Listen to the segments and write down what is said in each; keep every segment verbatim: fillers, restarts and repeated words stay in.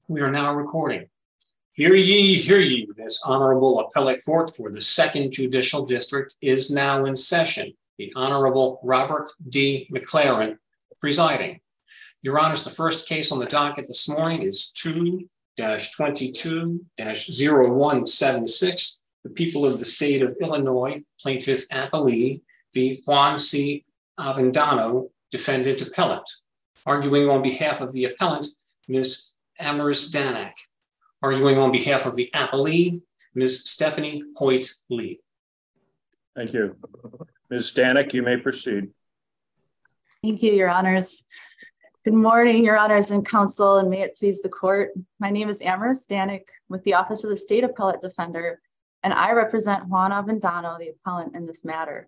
We are now recording. Hear ye, hear ye. This Honorable Appellate Court for the Second Judicial District is now in session. The Honorable Robert D. McLaren presiding. Your Honors, the first case on the docket this morning is two dash twenty-two dash zero one seven six. The people of the state of Illinois, Plaintiff Appellee v. Juan C. Avendano, Defendant Appellant. Arguing on behalf of the appellant, Miz Amaris Danak. Arguing on behalf of the appellee, Miz Stephanie Hoyt-Lee. Thank you. Miz Danak, you may proceed. Thank you, Your Honors. Good morning, Your Honors and Counsel, and may it please the court. My name is Amaris Danak with the Office of the State Appellate Defender, and I represent Juan Avendano, the appellant in this matter.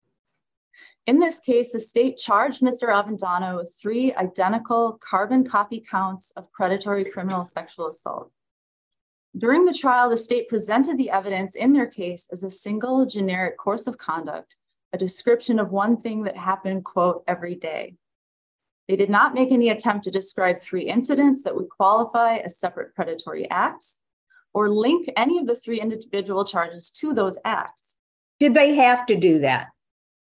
In this case, the state charged Mister Avendano with three identical carbon copy counts of predatory criminal sexual assault. During the trial, the state presented the evidence in their case as a single generic course of conduct, a description of one thing that happened, quote, every day. They did not make any attempt to describe three incidents that would qualify as separate predatory acts or link any of the three individual charges to those acts. Did they have to do that?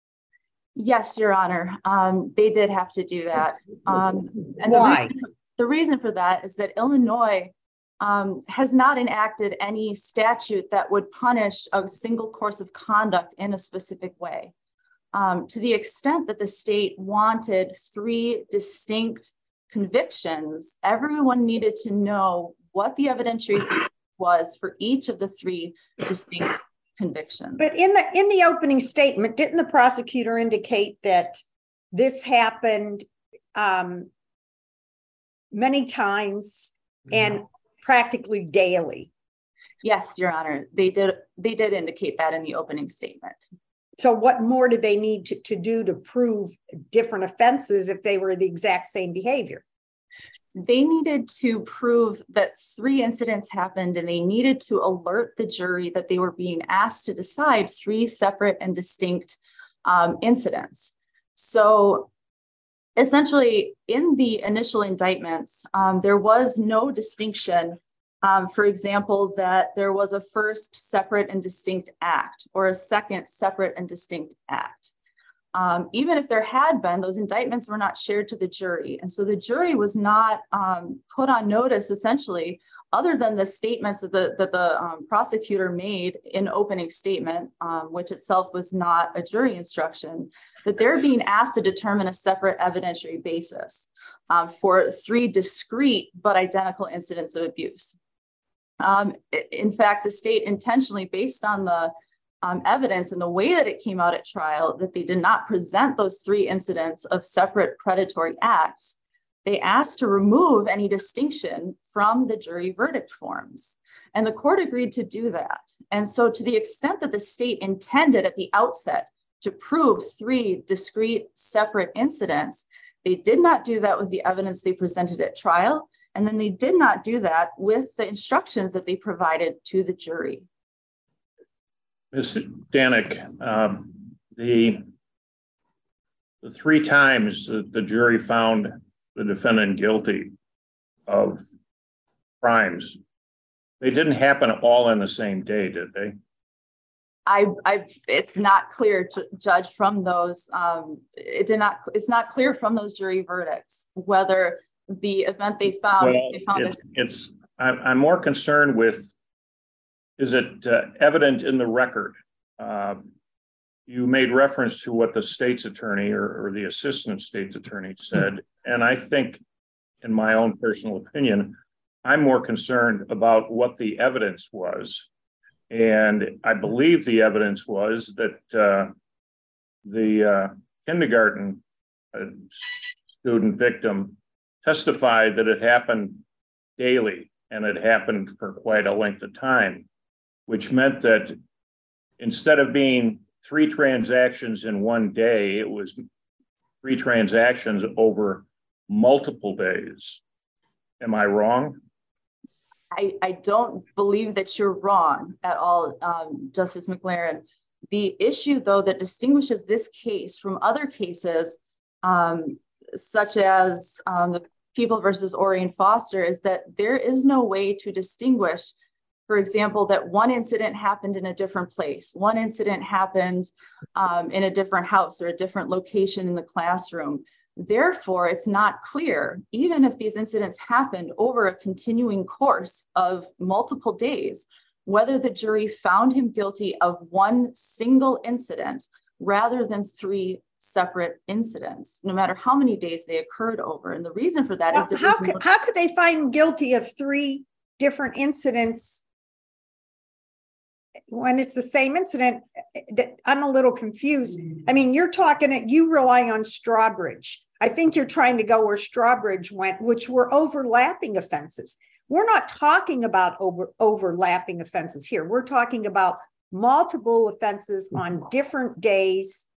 Yes, Your Honor, um, they did have to do that. Um, and Why? The reason, the reason for that is that Illinois um, has not enacted any statute that would punish a single course of conduct in a specific way. Um, to the extent that the state wanted three distinct convictions, everyone needed to know what the evidentiary was for each of the three distinct convictions. But in the in the opening statement, didn't the prosecutor indicate that this happened um, many times and practically daily? Yes, Your Honor, they did. They did indicate that in the opening statement. So what more did they need to, to do to prove different offenses if they were the exact same behavior? They needed to prove that three incidents happened, and they needed to alert the jury that they were being asked to decide three separate and distinct um, incidents. So essentially, in the initial indictments, um, there was no distinction. Um, for example, that there was a first separate and distinct act or a second separate and distinct act. Um, even if there had been, those indictments were not shared to the jury. And so the jury was not um, put on notice, essentially, other than the statements that the, that the um, prosecutor made in opening statement, um, which itself was not a jury instruction, that they're being asked to determine a separate evidentiary basis um, for three discrete but identical incidents of abuse. Um, in fact, the state intentionally, based on the Um, evidence and the way that it came out at trial, that they did not present those three incidents of separate predatory acts, they asked to remove any distinction from the jury verdict forms. And the court agreed to do that. And so to the extent that the state intended at the outset to prove three discrete separate incidents, they did not do that with the evidence they presented at trial. And then they did not do that with the instructions that they provided to the jury. Miz Danak, um, the, the three times that the jury found the defendant guilty of crimes, they didn't happen all in the same day, did they? I, I it's not clear, to judge from those. Um, it did not. It's not clear from those jury verdicts whether the event they found. Well, they found it's, this- it's I'm, I'm more concerned with. Is it uh, evident in the record? Uh, you made reference to what the state's attorney or, or the assistant state's attorney said. And I think, in my own personal opinion, I'm more concerned about what the evidence was. And I believe the evidence was that uh, the uh, kindergarten uh, student victim testified that it happened daily and it happened for quite a length of time, which meant that instead of being three transactions in one day, it was three transactions over multiple days. Am I wrong? I, I don't believe that you're wrong at all, um, Justice McLaren. The issue, though, that distinguishes this case from other cases, um, such as um, the People versus Orien Foster is that there is no way to distinguish, for example, that one incident happened in a different place. One incident happened um, in a different house or a different location in the classroom. Therefore, it's not clear, even if these incidents happened over a continuing course of multiple days, whether the jury found him guilty of one single incident rather than three separate incidents, no matter how many days they occurred over. And the reason for that well, is that how could, how could they find him guilty of three different incidents when it's the same incident? I'm a little confused. I mean, you're talking, you rely on Strawbridge. I think you're trying to go where Strawbridge went, which were overlapping offenses. We're not talking about over, overlapping offenses here. We're talking about multiple offenses on different days.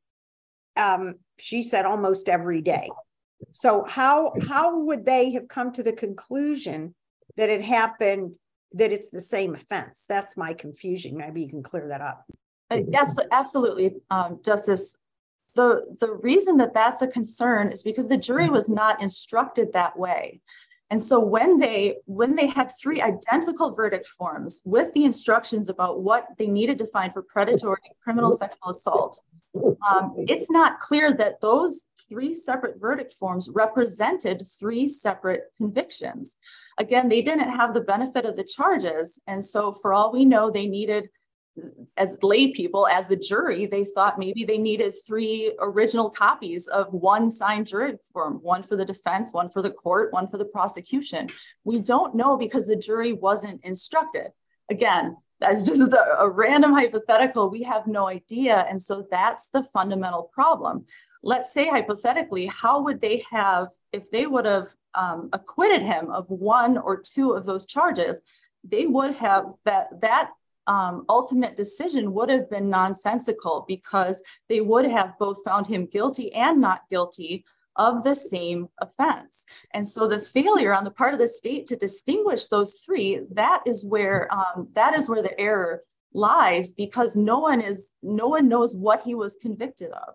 Um, she said almost every day. So how, how would they have come to the conclusion that it happened, that it's the same offense? That's my confusion. Maybe you can clear that up. Absolutely, um, Justice. The, the reason that that's a concern is because the jury was not instructed that way. And so when they when they had three identical verdict forms with the instructions about what they needed to find for predatory criminal sexual assault, um, it's not clear that those three separate verdict forms represented three separate convictions. Again, they didn't have the benefit of the charges. And so for all we know, they needed, as lay people, as the jury, they thought maybe they needed three original copies of one signed jury form, one for the defense, one for the court, one for the prosecution. We don't know because the jury wasn't instructed. Again, that's just a, a random hypothetical. We have no idea. And so that's the fundamental problem. Let's say hypothetically, how would they have, if they would have um, acquitted him of one or two of those charges, they would have that, that Um, ultimate decision would have been nonsensical because they would have both found him guilty and not guilty of the same offense. And so the failure on the part of the state to distinguish those three, that is where um, that is where the error lies, because no one is no one knows what he was convicted of.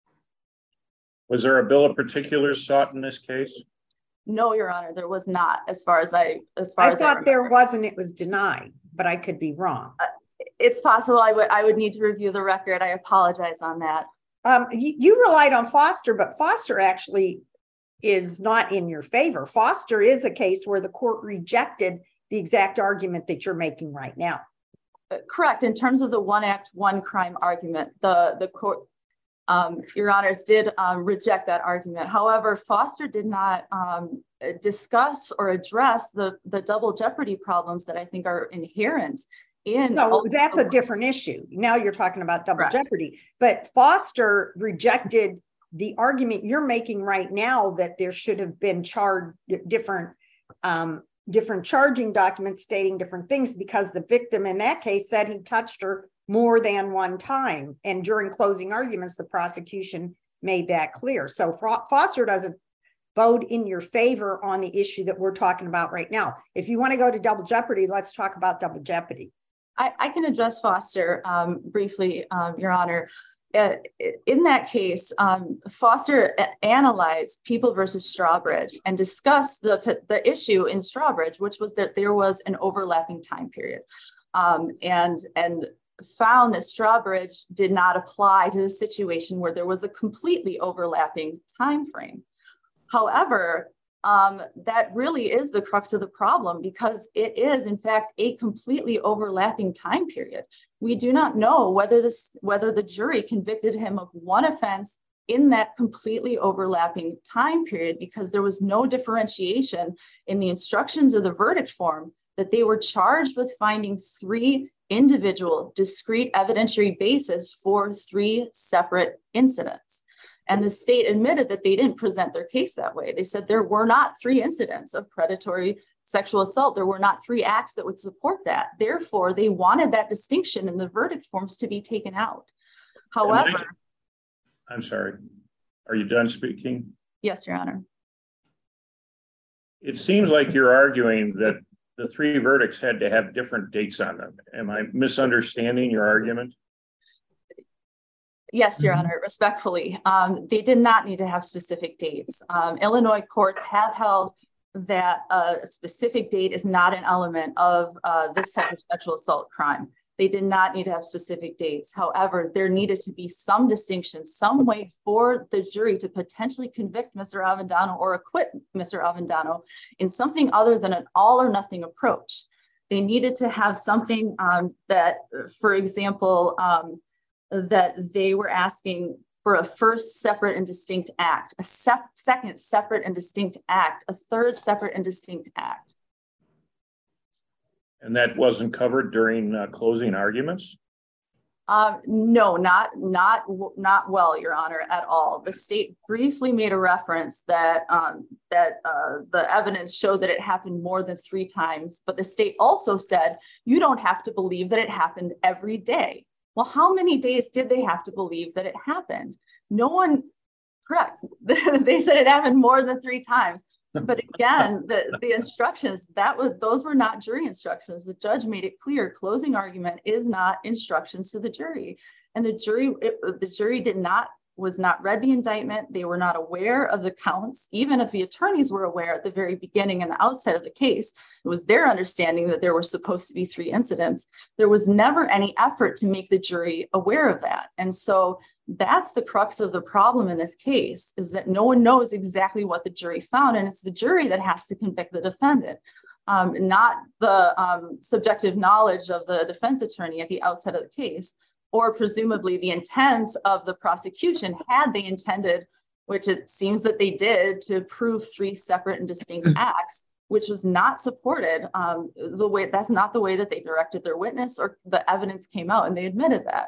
Was there a bill of particulars sought in this case? No, Your Honor, there was not. As far as I as far I as thought I there was, and it was denied, but I could be wrong. Uh, it's possible. I would I would need to review the record. I apologize on that. Um, you, you relied on Foster, but Foster actually is not in your favor. Foster is a case where the court rejected the exact argument that you're making right now. Uh, correct. In terms of the one act, one crime argument, the the court. Um, Your Honors did um, reject that argument. However, Foster did not um, discuss or address the, the double jeopardy problems that I think are inherent in. No, that's a different issue. Now you're talking about double Correct. jeopardy. But Foster rejected the argument you're making right now that there should have been charged different, um, different charging documents stating different things, because the victim in that case said he touched her more than one time. And during closing arguments, the prosecution made that clear. So Foster doesn't vote in your favor on the issue that we're talking about right now. If you want to go to double jeopardy, let's talk about double jeopardy. I, I can address Foster um, briefly, um, Your Honor. Uh, in that case, um, Foster analyzed People versus Strawbridge and discussed the, the issue in Strawbridge, which was that there was an overlapping time period. Um, and, and found that Strawbridge did not apply to the situation where there was a completely overlapping time frame. However, um, that really is the crux of the problem, because it is, in fact, a completely overlapping time period. We do not know whether this, whether the jury convicted him of one offense in that completely overlapping time period, because there was no differentiation in the instructions of the verdict form that they were charged with finding three individual discrete evidentiary basis for three separate incidents. And the state admitted that they didn't present their case that way. They said there were not three incidents of predatory sexual assault. There were not three acts that would support that. Therefore, they wanted that distinction in the verdict forms to be taken out. However, I'm sorry, are you done speaking? Yes, Your Honor. It seems like you're arguing that the three verdicts had to have different dates on them. Am I misunderstanding your argument? Yes, Your Honor, respectfully. Um, they did not need to have specific dates. Um, Illinois courts have held that a specific date is not an element of uh, this type of sexual assault crime. They did not need to have specific dates. However, there needed to be some distinction, some way for the jury to potentially convict Mister Avendano or acquit Mister Avendano in something other than an all or nothing approach. They needed to have something um, that, for example, um, that they were asking for a first separate and distinct act, a sep- second separate and distinct act, a third separate and distinct act. And that wasn't covered during uh, closing arguments? Um, no, not, not, not well, Your Honor, at all. The state briefly made a reference that, um, that uh, the evidence showed that it happened more than three times, but the state also said, you don't have to believe that it happened every day. Well, how many days did they have to believe that it happened? No one, correct. They said it happened more than three times. But again, the, the instructions, that was, those were not jury instructions. The judge made it clear, closing argument is not instructions to the jury. And the jury, it, the jury did not, was not read the indictment. They were not aware of the counts. Even if the attorneys were aware at the very beginning and the outset of the case, it was their understanding that there were supposed to be three incidents. There was never any effort to make the jury aware of that. And so that's the crux of the problem in this case, is that no one knows exactly what the jury found, and it's the jury that has to convict the defendant, um, not the um, subjective knowledge of the defense attorney at the outset of the case, or presumably the intent of the prosecution, had they intended, which it seems that they did, to prove three separate and distinct acts, which was not supported. Um, the way that's not the way that they directed their witness, or the evidence came out, and they admitted that.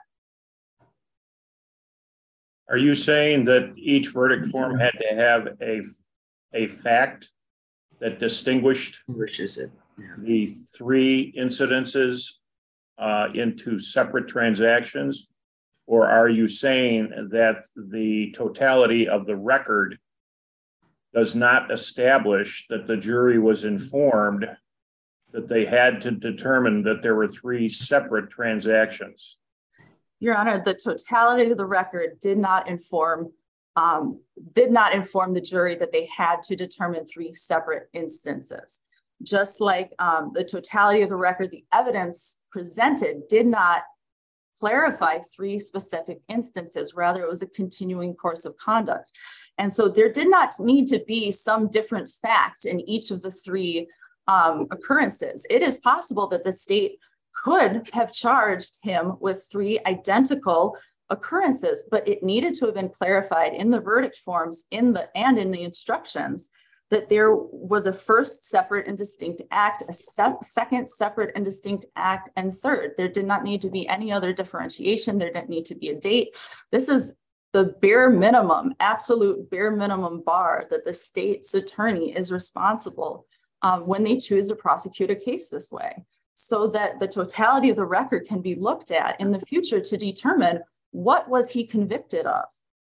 Are you saying that each verdict form had to have a, a fact that distinguished Distinguishes it. Yeah. the three incidences uh, into separate transactions? Or are you saying that the totality of the record does not establish that the jury was informed that they had to determine that there were three separate transactions? Your Honor, the totality of the record did not inform um, did not inform the jury that they had to determine three separate instances. Just like um, the totality of the record, the evidence presented did not clarify three specific instances. Rather, it was a continuing course of conduct. And so there did not need to be some different fact in each of the three um, occurrences. It is possible that the state could have charged him with three identical occurrences, but it needed to have been clarified in the verdict forms in the and in the instructions that there was a first separate and distinct act, a sep- second separate and distinct act, and third. There did not need to be any other differentiation. There didn't need to be a date. This is the bare minimum, absolute bare minimum bar that the state's attorney is responsible um, when they choose to prosecute a case this way, so that the totality of the record can be looked at in the future to determine what was he convicted of.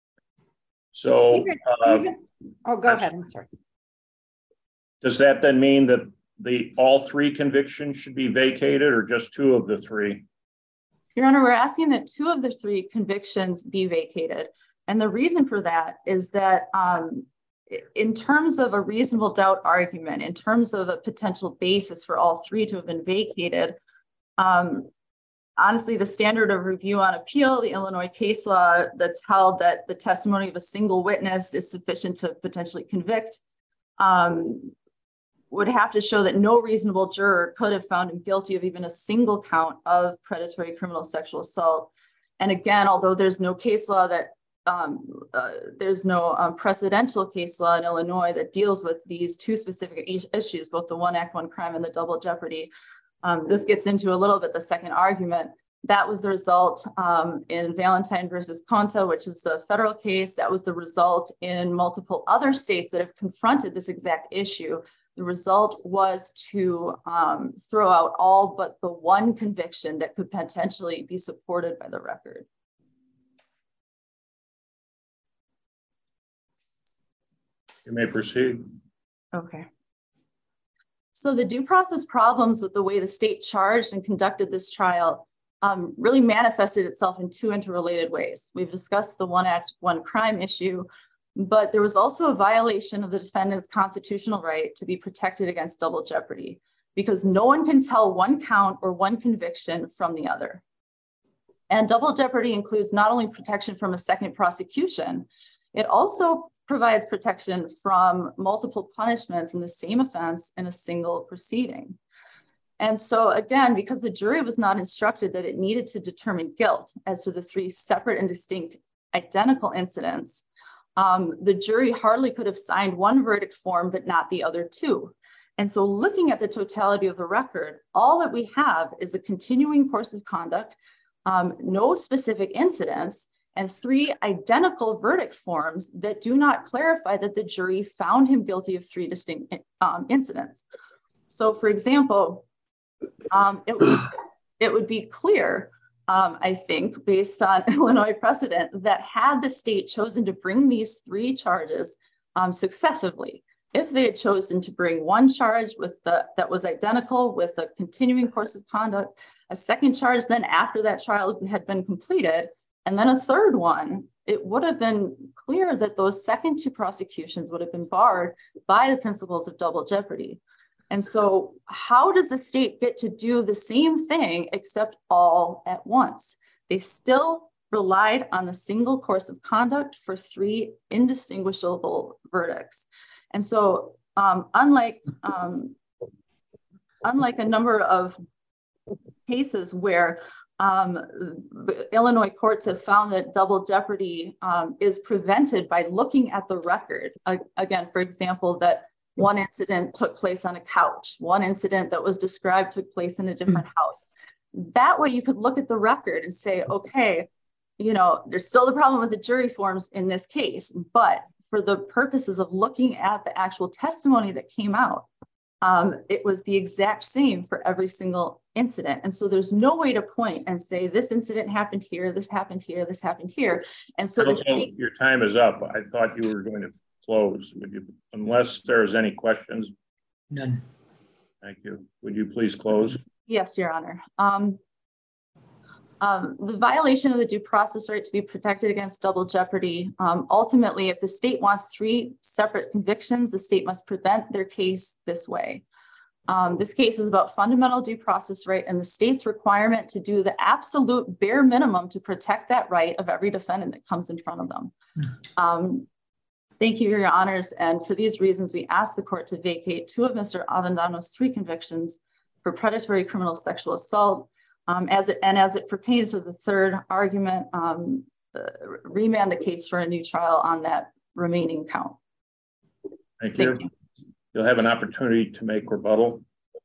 So, Even, uh, even, oh, go ahead, I'm sorry. does that then mean that the all three convictions should be vacated, or just two of the three? Your Honor, we're asking that two of the three convictions be vacated. And the reason for that is that um, in terms of a reasonable doubt argument, in terms of a potential basis for all three to have been vacated, um, honestly, the standard of review on appeal, the Illinois case law that's held that the testimony of a single witness is sufficient to potentially convict, um, would have to show that no reasonable juror could have found him guilty of even a single count of predatory criminal sexual assault. And again, although there's no case law that um, uh, there's no um, precedential case law in Illinois that deals with these two specific issues, both the one act, one crime and the double jeopardy. Um, this gets into a little bit the second argument. That was the result um, in Valentine versus Conta, which is the federal case. That was the result in multiple other states that have confronted this exact issue. The result was to um, throw out all but the one conviction that could potentially be supported by the record. You may proceed. Okay. So the due process problems with the way the state charged and conducted this trial um, really manifested itself in two interrelated ways. We've discussed the one act, one crime issue, but there was also a violation of the defendant's constitutional right to be protected against double jeopardy, because no one can tell one count or one conviction from the other. And double jeopardy includes not only protection from a second prosecution, it also provides protection from multiple punishments in the same offense in a single proceeding. And so again, because the jury was not instructed that it needed to determine guilt as to the three separate and distinct identical incidents, um, the jury hardly could have signed one verdict form, but not the other two. And so looking at the totality of the record, all that we have is a continuing course of conduct, um, no specific incidents, and three identical verdict forms that do not clarify that the jury found him guilty of three distinct um, incidents. So for example, um, it, would, it would be clear, um, I think, based on Illinois precedent, that had the state chosen to bring these three charges um, successively, if they had chosen to bring one charge with the, that was identical with a continuing course of conduct, a second charge then after that trial had been completed, and then a third one, it would have been clear that those second two prosecutions would have been barred by the principles of double jeopardy. And so how does the state get to do the same thing except all at once? They still relied on the single course of conduct for three indistinguishable verdicts. And so um, unlike, um, unlike a number of cases where um, Illinois courts have found that double jeopardy um, is prevented by looking at the record. Uh, again, for example, that one incident took place on a couch, one incident that was described took place in a different house. That way you could look at the record and say, okay, you know, there's still the problem with the jury forms in this case, but for the purposes of looking at the actual testimony that came out, um, it was the exact same for every single incident. And so there's no way to point and say, this incident happened here, this happened here, this happened here. And so the state- your time is up. I thought you were going to close. Would you, unless there's any questions? None. Thank you. Would you please close? Yes, Your Honor. Um, Um, the violation of the due process right to be protected against double jeopardy. Um, ultimately, if the state wants three separate convictions, the state must prevent their case this way. Um, this case is about fundamental due process right and the state's requirement to do the absolute bare minimum to protect that right of every defendant that comes in front of them. Um, thank you, Your Honors. And for these reasons, we ask the court to vacate two of Mister Avendano's three convictions for predatory criminal sexual assault. Um, as it, and as it pertains to the third argument, um, uh, remand the case for a new trial on that remaining count. Thank you. Thank you. You'll have an opportunity to make rebuttal.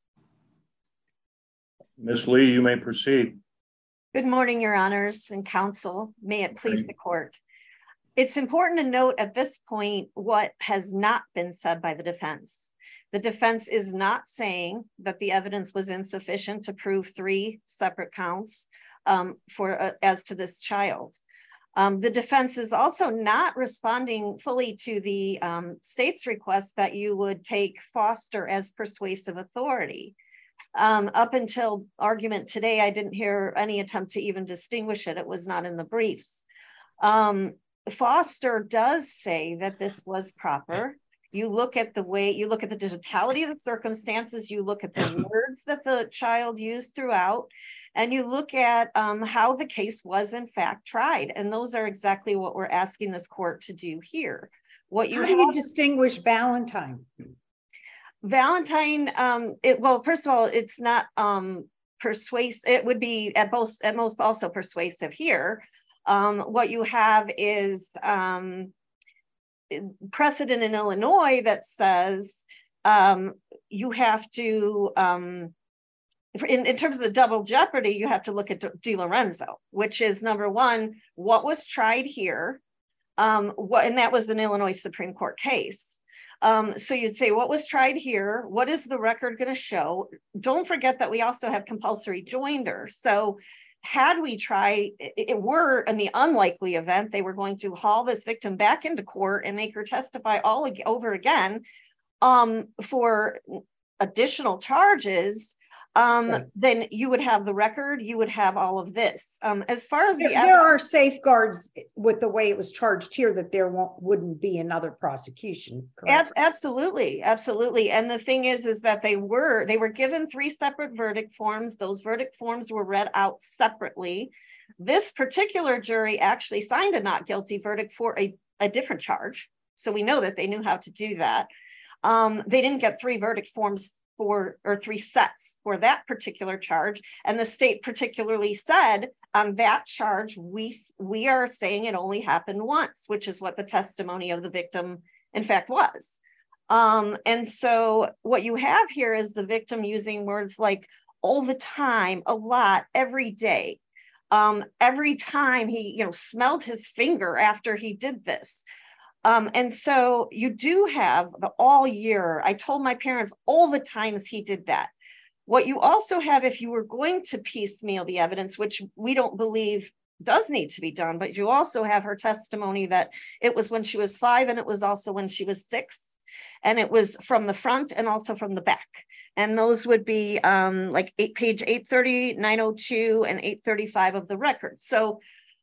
Miz Lee, you may proceed. Good morning, Your Honors and counsel. May it please the court. It's important to note at this point what has not been said by the defense. The defense is not saying that the evidence was insufficient to prove three separate counts um, for uh, as to this child. Um, the defense is also not responding fully to the um, state's request that you would take Foster as persuasive authority. Um, up until argument today, I didn't hear any attempt to even distinguish it. It was not in the briefs. Um, Foster does say that this was proper. You look at the way, you look at the totality of the circumstances, you look at the words that the child used throughout, and you look at um, how the case was in fact tried. And those are exactly what we're asking this court to do here. What you How do you distinguish Valentine? Valentine, um, it, well, first of all, it's not um, persuasive. It would be at most, at most also persuasive here. Um, what you have is, um, precedent in Illinois that says um, you have to, um, in, in terms of the double jeopardy, you have to look at DiLorenzo, which is number one, what was tried here, um, what, and that was an Illinois Supreme Court case. Um, so you'd say, what was tried here? What is the record going to show? Don't forget that we also have compulsory joinder. So had we tried, it were in the unlikely event they were going to haul this victim back into court and make her testify all over again um, for additional charges, um, Right. then you would have the record, you would have all of this. Um, as far as There, the there are safeguards with the way it was charged here that there won't, wouldn't be another prosecution, correct? Abs- absolutely, absolutely. And the thing is, is that they were they were given three separate verdict forms. Those verdict forms were read out separately. This particular jury actually signed a not guilty verdict for a, a different charge. So we know that they knew how to do that. Um, they didn't get three verdict forms for, or three sets for that particular charge. And the state particularly said on that charge, we, we are saying it only happened once, which is what the testimony of the victim in fact was. Um, and so what you have here is the victim using words like all the time, a lot, every day. Um, every time he, you know, smelled his finger after he did this. Um, and so you do have the all year. I told my parents all the times he did that. What you also have, if you were going to piecemeal the evidence, which we don't believe does need to be done, but you also have her testimony that it was when she was five and it was also when she was six. And it was from the front and also from the back. And those would be um, like eight, page eight thirty, nine oh two, and eight thirty-five of the record. So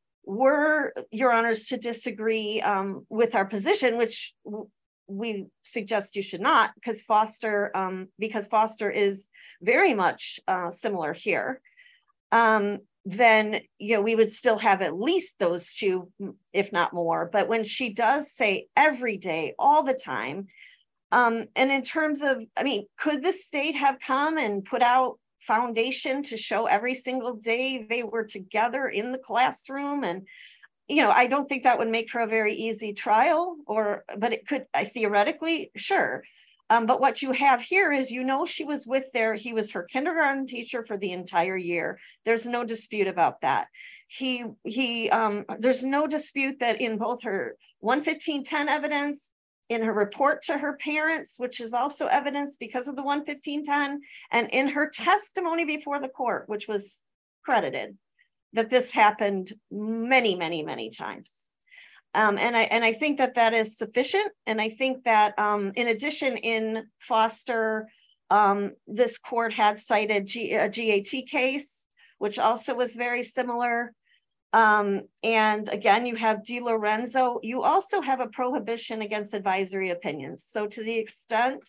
were your honors to disagree um, with our position, which we suggest you should not, because Foster, um, because Foster is very much uh, similar here, um, then you know we would still have at least those two, if not more. But when she does say every day, all the time, um, and in terms of, I mean, could the state have come and put out foundation to show every single day they were together in the classroom? And you know, I don't think that would make for a very easy trial, or but it could, I theoretically, sure. Um, but what you have here is, you know, she was with their, he was her kindergarten teacher for the entire year. There's no dispute about that. He, he, um, there's no dispute that in both her one fifteen ten evidence, in her report to her parents, which is also evidence because of the one fifteen ten, and in her testimony before the court, which was credited, that this happened many, many, many times. Um, and I and I think that that is sufficient. And I think that um, in addition, in Foster, um, this court had cited G, a G A T case, which also was very similar. Um, and again, you have DiLorenzo. You also have a prohibition against advisory opinions. So to the extent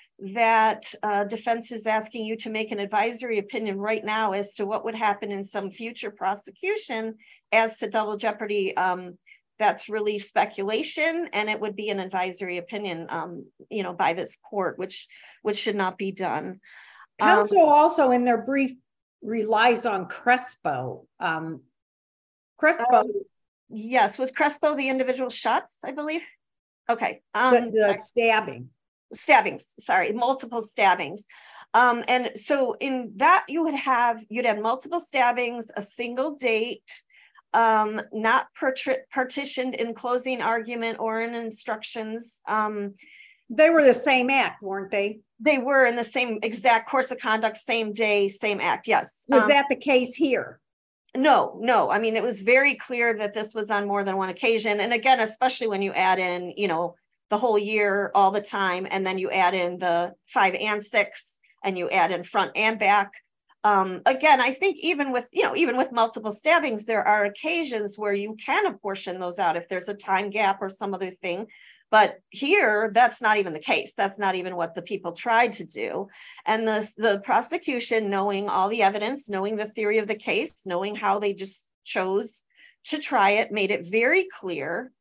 that uh, defense is asking you to make an advisory opinion right now as to what would happen in some future prosecution as to double jeopardy, um, that's really speculation, and it would be an advisory opinion, um, you know, by this court, which which should not be done. Counsel Um, also in their brief relies on Crespo. Um, Crespo, um, yes, was Crespo the individual shots, I believe? Okay. Um, the, the stabbing. stabbings, sorry, multiple stabbings. Um, and so in that you would have, you'd have multiple stabbings, a single date, um, not partitioned in closing argument or in instructions. Um, They were the same act, weren't they? they were in the same exact course of conduct, same day, same act, yes. Was Um, that the case here? No, no. I mean, it was very clear that this was on more than one occasion. And again, especially when you add in, you know, the whole year, all the time, and then you add in the five and six, and you add in front and back. Um, again, I think even with, you know, even with multiple stabbings, there are occasions where you can apportion those out if there's a time gap or some other thing. But here, that's not even the case. That's not even what the people tried to do. And the, the prosecution, knowing all the evidence, knowing the theory of the case, knowing how they just chose to try it, made it very clear.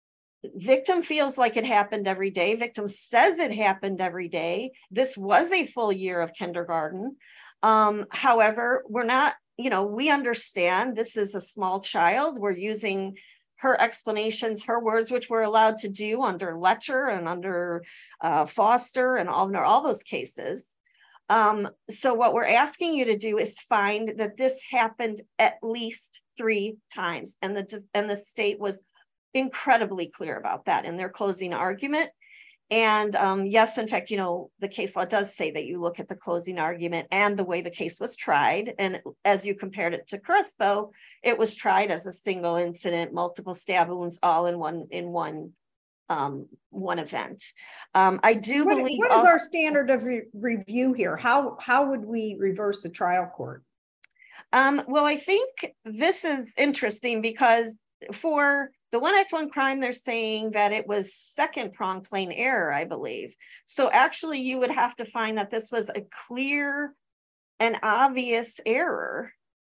Victim feels like it happened every day. Victim says it happened every day. This was a full year of kindergarten. Um, however, we're not, you know, we understand this is a small child. We're using her explanations, her words, which we're allowed to do under Letcher and under uh, Foster and all, under all those cases. Um, so what we're asking you to do is find that this happened at least three times. And the, and the state was incredibly clear about that in their closing argument. And um, yes, in fact, you know, the case law does say that you look at the closing argument and the way the case was tried. And as you compared it to Crespo, it was tried as a single incident, multiple stab wounds, all in one in one um, one event. Um, I do What, believe. what is also, our standard of re review here? How, how would we reverse the trial court? Um, well, I think this is interesting because for the one act one crime, they're saying that it was second prong plain error, I believe. So actually you would have to find that this was a clear and obvious error.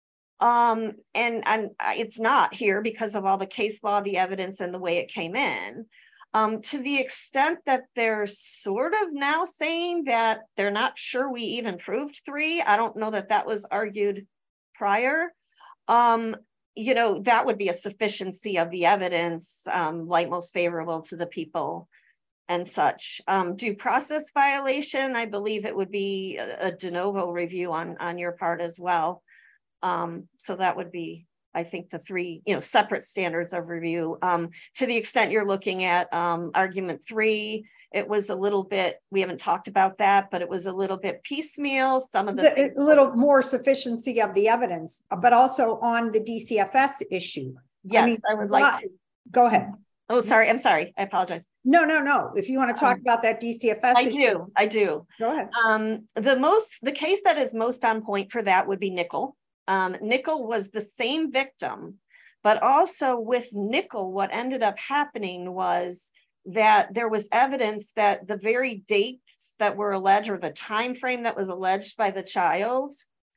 Um, and, and it's not here because of all the case law, the evidence, and the way it came in. Um, to the extent that they're sort of now saying that they're not sure we even proved three, I don't know that that was argued prior. Um, you know, that would be a sufficiency of the evidence, um, like most favorable to the people and such. Um, due process violation, I believe it would be a, a de novo review on, on your part as well. Um, so that would be, I think, the three, you know, separate standards of review. Um, to the extent you're looking at um, argument three, it was a little bit, we haven't talked about that, but it was a little bit piecemeal. Some of the, The, things a little more sufficiency of the evidence, but also on the D C F S issue. yes, I mean, I would like why- to. Go ahead. Oh, sorry, I'm sorry, I apologize. No, no, no. If you want to talk Um, about that D C F S I issue, do, I do. go ahead. Um, the most, the case that is most on point for that would be Nickel. Um, Nickel was the same victim, but also with Nickel, what ended up happening was that there was evidence that the very dates that were alleged, or the time frame that was alleged by the child,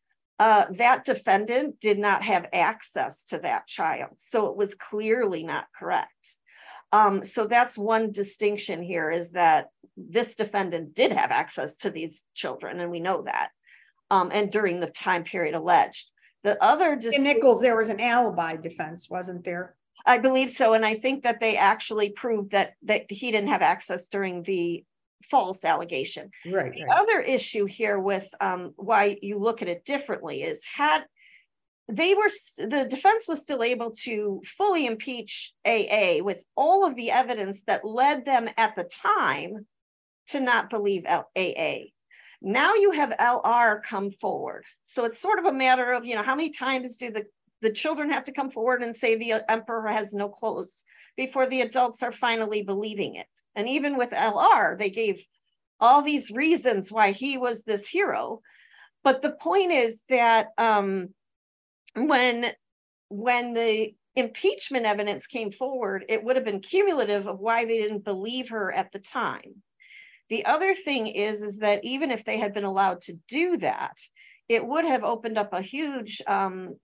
uh, that defendant did not have access to that child. So it was clearly not correct. Um, so that's one distinction here, is that this defendant did have access to these children, and we know that, um, and during the time period alleged. The other In Nichols, there was an alibi defense, wasn't there? I believe so, and I think that they actually proved that that he didn't have access during the false allegation. Right. The right. other issue here with um, why you look at it differently is, had they were, the defense was still able to fully impeach A A with all of the evidence that led them at the time to not believe A A. Now you have L R come forward. So it's sort of a matter of, you know, how many times do the, the children have to come forward and say the emperor has no clothes before the adults are finally believing it. And even with L R, they gave all these reasons why he was this hero. But the point is that um, when, when the impeachment evidence came forward, it would have been cumulative of why they didn't believe her at the time. The other thing is, is that even if they had been allowed to do that, it would have opened up a huge, um,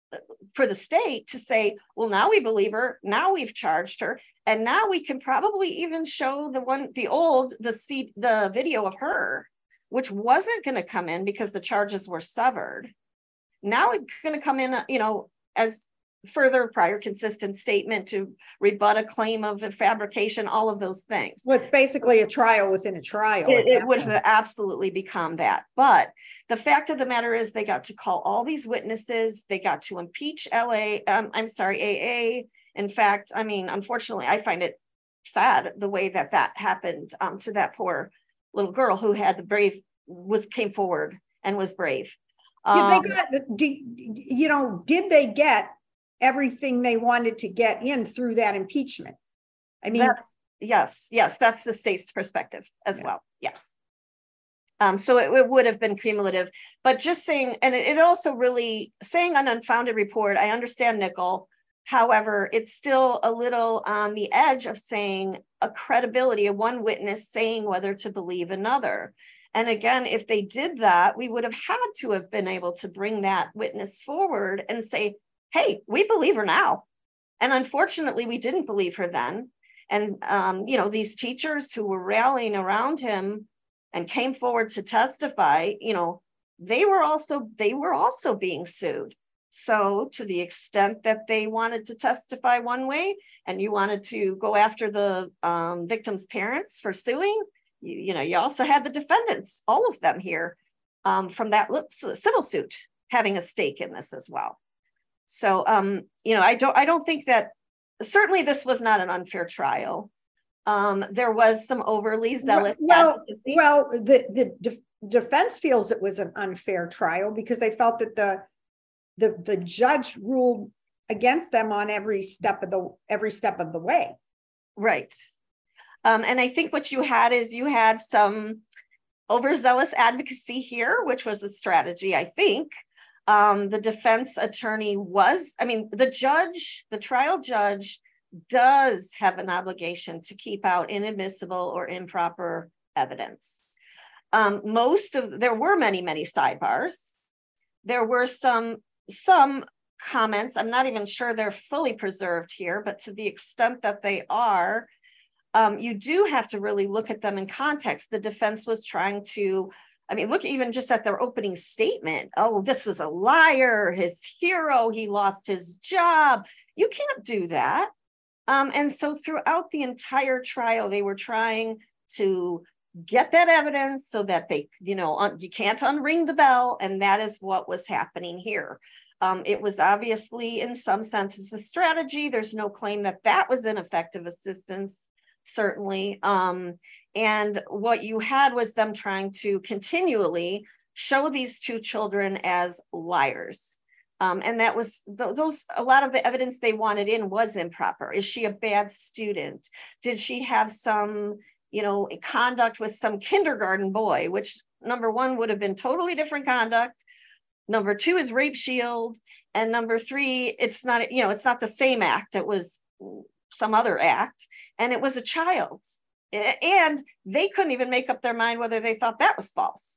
for the state to say, well, now we believe her, now we've charged her, and now we can probably even show the one, the old, the seat, the video of her, which wasn't going to come in because the charges were severed. Now it's going to come in, you know, as further prior consistent statement to rebut a claim of a fabrication, all of those things. Well, it's basically a trial within a trial. It, it would have absolutely become that. But the fact of the matter is, they got to call all these witnesses. They got to impeach L A. Um, I'm sorry, A A. In fact, I mean, unfortunately, I find it sad the way that that happened um, to that poor little girl who had the brave, was came forward and was brave. Um, Did they got, do, you know, did they get everything they wanted to get in through that impeachment? I mean, that's, yes, yes, that's the state's perspective as Yeah. well. Yes. Um, so it, it would have been cumulative, but just saying, and it, it also really saying an unfounded report, I understand Nickel. However, it's still a little on the edge of saying a credibility of one witness saying whether to believe another. And again, if they did that, we would have had to have been able to bring that witness forward and say, hey, we believe her now. And unfortunately, we didn't believe her then. And, um, you know, these teachers who were rallying around him and came forward to testify, you know, they were also, they were also being sued. So to the extent that they wanted to testify one way and you wanted to go after the um, victim's parents for suing, you, you know, you also had the defendants, all of them here um, from that civil suit having a stake in this as well. So, um, you know, I don't, I don't think that, certainly this was not an unfair trial. Um, there was some overly zealous well, advocacy. well, the, the def defense feels it was an unfair trial because they felt that the, the, the judge ruled against them on every step of the, every step of the way. Right. Um, and I think what you had is you had some overzealous advocacy here, which was a strategy, I think. Um, the defense attorney was, I mean, the judge, the trial judge does have an obligation to keep out inadmissible or improper evidence. Um, most of, there were many, many sidebars. There were some, some comments, I'm not even sure they're fully preserved here, but to the extent that they are, um, you do have to really look at them in context. The defense was trying to, I mean, look even just at their opening statement. Oh, this was a liar, his hero, he lost his job. You can't do that. Um, and so throughout the entire trial, they were trying to get that evidence so that they, you know, un- you can't unring the bell. And that is what was happening here. Um, it was obviously, in some senses, a strategy. There's no claim that that was ineffective assistance, certainly. Um, and what you had was them trying to continually show these two children as liars. Um, and that was th- those, a lot of the evidence they wanted in was improper. Is she a bad student? Did she have some, you know, conduct with some kindergarten boy, which number one would have been totally different conduct. Number two is rape shield. And number three, it's not, you know, it's not the same act. It was some other act. And it was a child. And they couldn't even make up their mind whether they thought that was false.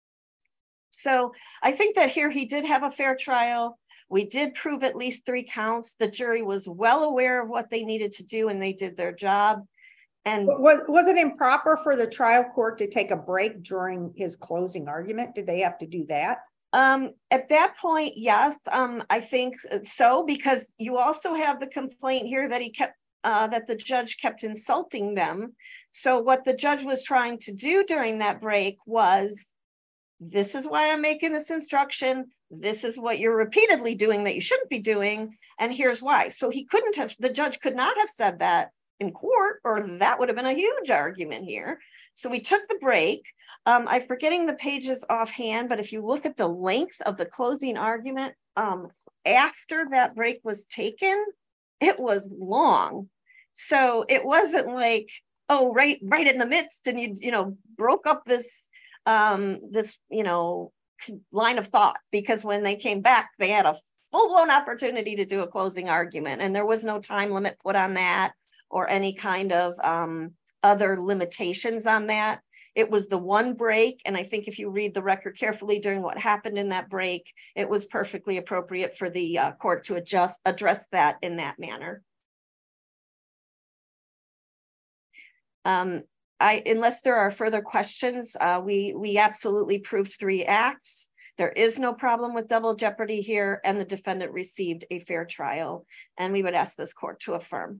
So I think that here he did have a fair trial. We did prove at least three counts. The jury was well aware of what they needed to do and they did their job. And Was, was it improper for the trial court to take a break during his closing argument? Did they have to do that? Um, at that point, yes, um, I think so, because you also have the complaint here that he kept, uh, that the judge kept insulting them. So what the judge was trying to do during that break was, this is why I'm making this instruction. This is what you're repeatedly doing that you shouldn't be doing. And here's why. So he couldn't have, the judge could not have said that in court, or that would have been a huge argument here. So we took the break. Um, I'm forgetting the pages offhand, but if you look at the length of the closing argument, um, after that break was taken, it was long. So it wasn't like, oh, right, right in the midst, and you, you know, broke up this, um, this, you know, line of thought, because when they came back, they had a full-blown opportunity to do a closing argument, and there was no time limit put on that, or any kind of um, other limitations on that. It was the one break. And I think if you read the record carefully during what happened in that break, it was perfectly appropriate for the uh, court to adjust, address that in that manner. Um, I, unless there are further questions, uh, we, we absolutely proved three acts. There is no problem with double jeopardy here, and the defendant received a fair trial. And we would ask this court to affirm.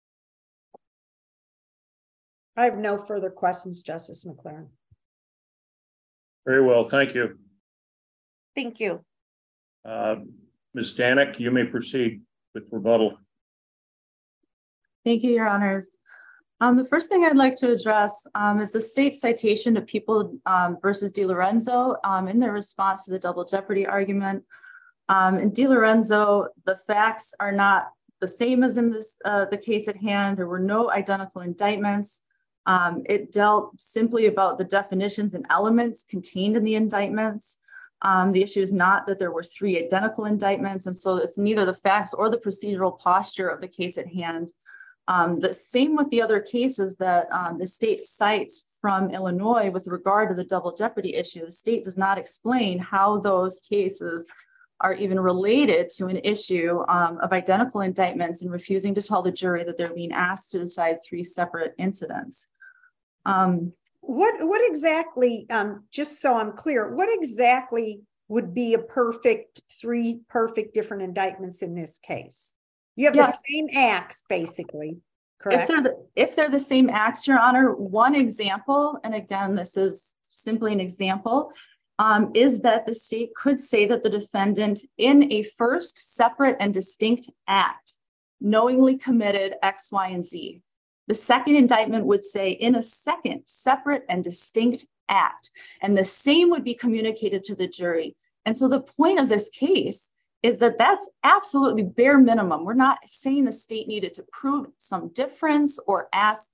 I have no further questions, Justice McLaren. Very well, thank you. Thank you. Uh, Miz Danek, you may proceed with rebuttal. Thank you, Your Honors. Um, the first thing I'd like to address um, is the state citation to People um, versus DiLorenzo um, in their response to the double jeopardy argument. Um, in DiLorenzo, the facts are not the same as in this uh, the case at hand. There were no identical indictments. Um, it dealt simply about the definitions and elements contained in the indictments. Um, the issue is not that there were three identical indictments, and so it's neither the facts or the procedural posture of the case at hand. Um, the same with the other cases that um, the state cites from Illinois with regard to the double jeopardy issue. The state does not explain how those cases are even related to an issue um, of identical indictments and refusing to tell the jury that they're being asked to decide three separate incidents. Um, what, what exactly, um, just so I'm clear, what exactly would be a perfect, three perfect different indictments in this case? You have yes. the same acts, basically, correct? If they're, the, if they're the same acts, Your Honor, one example, and again, this is simply an example, um, is that the state could say that the defendant in a first separate and distinct act knowingly committed X, Y, and Z. The second indictment would say in a second separate and distinct act, and the same would be communicated to the jury. And so the point of this case is that that's absolutely bare minimum. We're not saying the state needed to prove some difference or ask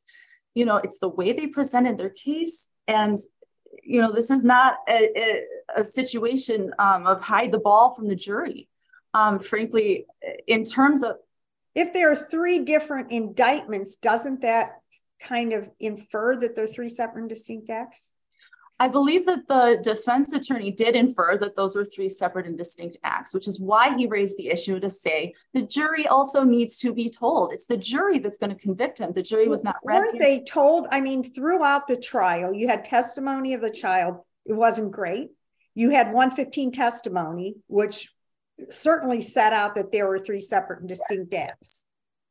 you know, it's the way they presented their case. And, you know, this is not a, a, a situation um, of hide the ball from the jury. Um, frankly, in terms of, if there are three different indictments, doesn't that kind of infer that they're three separate and distinct acts? I believe that the defense attorney did infer that those were three separate and distinct acts, which is why he raised the issue to say the jury also needs to be told. It's the jury that's going to convict him. The jury was not ready. Weren't they told? I mean, throughout the trial, you had testimony of the child. It wasn't great. You had one fifteen testimony, which certainly set out that there were three separate and distinct acts.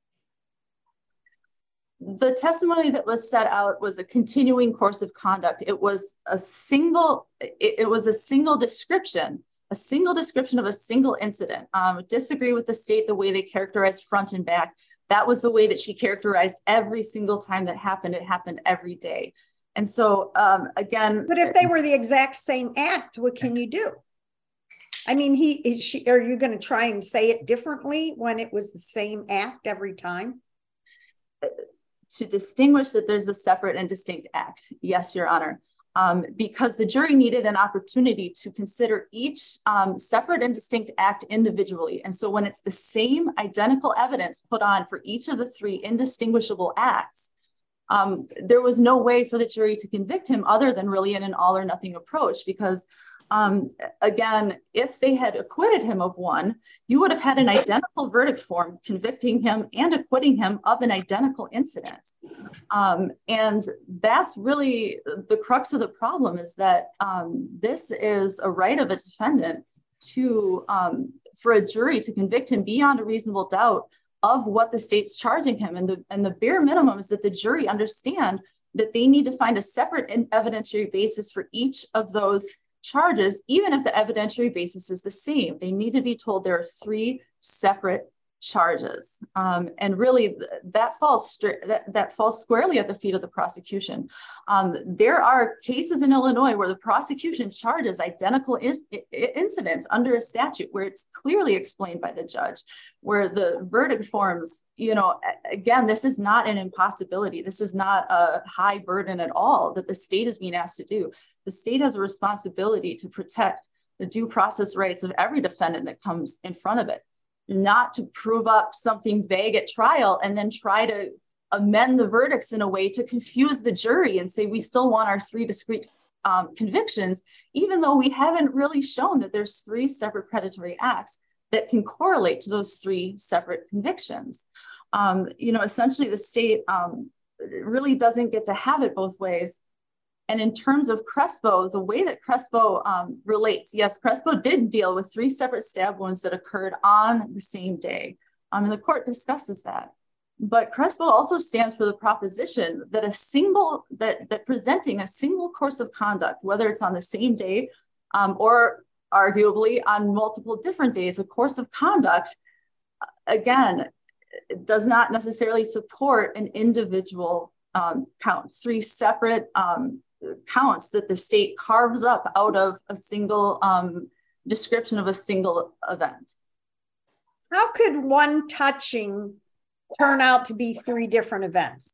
The testimony that was set out was a continuing course of conduct. It was a single, it, it was a single description, a single description of a single incident. Um, disagree with the state, the way they characterized front and back. That was the way that she characterized every single time that happened. It happened every day. And so um, again- But if they were the exact same act, what can you do? I mean, he, she, are you going to try and say it differently when it was the same act every time? To distinguish that there's a separate and distinct act. Yes, Your Honor. Um, because the jury needed an opportunity to consider each um, separate and distinct act individually. And so when it's the same identical evidence put on for each of the three indistinguishable acts, um, there was no way for the jury to convict him other than really in an all or nothing approach. Because um, again, if they had acquitted him of one, you would have had an identical verdict form convicting him and acquitting him of an identical incident. Um, and that's really the crux of the problem, is that um, this is a right of a defendant to, um, for a jury to convict him beyond a reasonable doubt of what the state's charging him. And the, and the bare minimum is that the jury understand that they need to find a separate evidentiary basis for each of those charges, even if the evidentiary basis is the same. They need to be told there are three separate charges. Um, and really that falls that, that falls squarely at the feet of the prosecution. Um, there are cases in Illinois where the prosecution charges identical in, in, incidents under a statute where it's clearly explained by the judge, where the verdict forms, you know, again, this is not an impossibility. This is not a high burden at all that the state is being asked to do. The state has a responsibility to protect the due process rights of every defendant that comes in front of it, not to prove up something vague at trial and then try to amend the verdicts in a way to confuse the jury and say we still want our three discrete um, convictions, even though we haven't really shown that there's three separate predatory acts that can correlate to those three separate convictions. Um, you know, essentially the state um, really doesn't get to have it both ways. And in terms of Crespo, the way that Crespo um, relates, yes, Crespo did deal with three separate stab wounds that occurred on the same day. Um, and the court discusses that. But Crespo also stands for the proposition that a single, that, that presenting a single course of conduct, whether it's on the same day um, or arguably on multiple different days, a course of conduct, again, does not necessarily support an individual um, count, three separate um, counts that the state carves up out of a single um, description of a single event. How could one touching turn out to be three different events?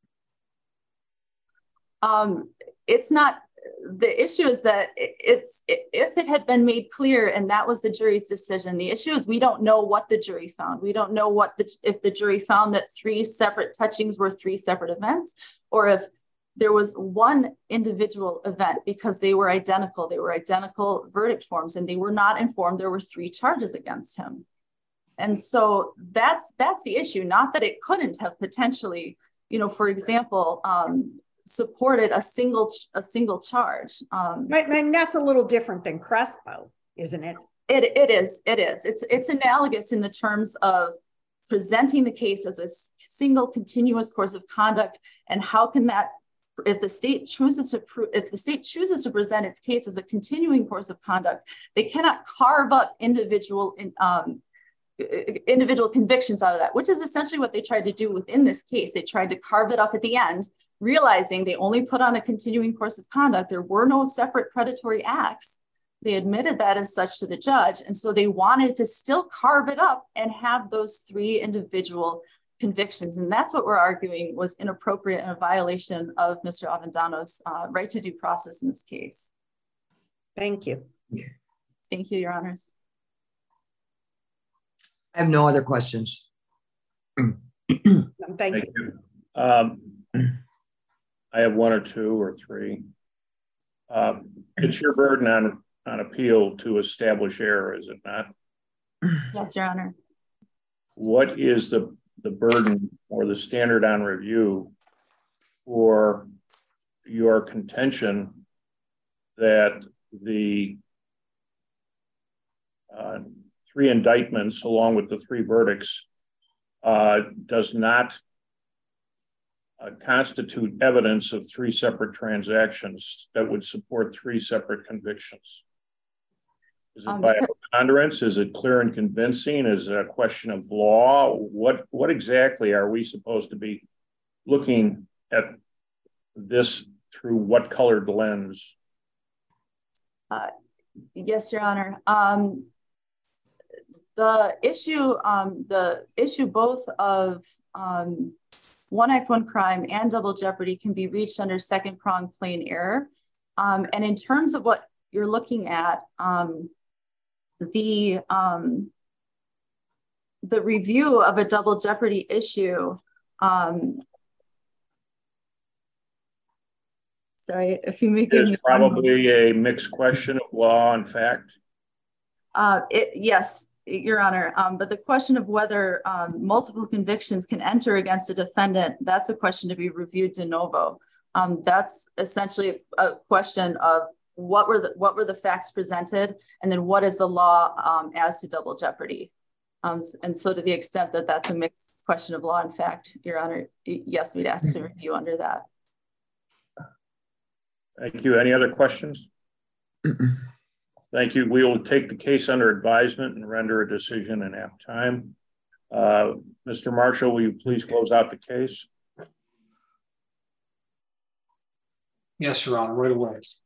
Um, it's not, the issue is that it's, if it had been made clear and that was the jury's decision, the issue is we don't know what the jury found. We don't know what the, if the jury found that three separate touchings were three separate events, or if there was one individual event because they were identical, they were identical verdict forms and they were not informed there were three charges against him. And so that's, that's the issue, not that it couldn't have potentially, you know, for example, um, supported a single, a single charge. Um, I mean, that's a little different than Crespo, isn't it? It, it is, it is. It's, it's analogous in the terms of presenting the case as a single continuous course of conduct, and how can that, if the state chooses to, if the state chooses to present its case as a continuing course of conduct, they cannot carve up individual, um, individual convictions out of that, which is essentially what they tried to do within this case. They tried to carve it up at the end, realizing they only put on a continuing course of conduct. There were no separate predatory acts. They admitted that as such to the judge. And so they wanted to still carve it up and have those three individual convictions. And that's what we're arguing was inappropriate and a violation of Mister Avendano's uh, right to due process in this case. Thank you. Thank you, Your Honors. I have no other questions. Thank, Thank you. you. Um, I have one or two or three. Um, it's your burden on, on appeal to establish error, is it not? Yes, Your Honor. What is the, the burden or the standard on review for your contention that the uh, three indictments along with the three verdicts uh, does not uh, constitute evidence of three separate transactions that would support three separate convictions? Is it Um, by a preponderance? Is it clear and convincing? Is it a question of law? What, what exactly are we supposed to be looking at this through what colored lens? Uh, yes, Your Honor. Um, the issue, um, the issue both of um, one act, one crime and double jeopardy can be reached under second prong plain error. Um, and in terms of what you're looking at, um, the um, the review of a double jeopardy issue. Um, sorry, if you make it is probably a mixed question of law and fact. Uh, it, yes, Your Honor. Um, but the question of whether um, multiple convictions can enter against a defendant, that's a question to be reviewed de novo. Um, that's essentially a question of what were the what were the facts presented, and then what is the law um, as to double jeopardy. Um, and so to the extent that that's a mixed question of law and fact, Your Honor, yes, we'd ask to review under that. Thank you. Any other questions? Thank you. We will take the case under advisement and render a decision in apt time. Uh, Mister Marshall, will you please close out the case? Yes, Your Honor, right away.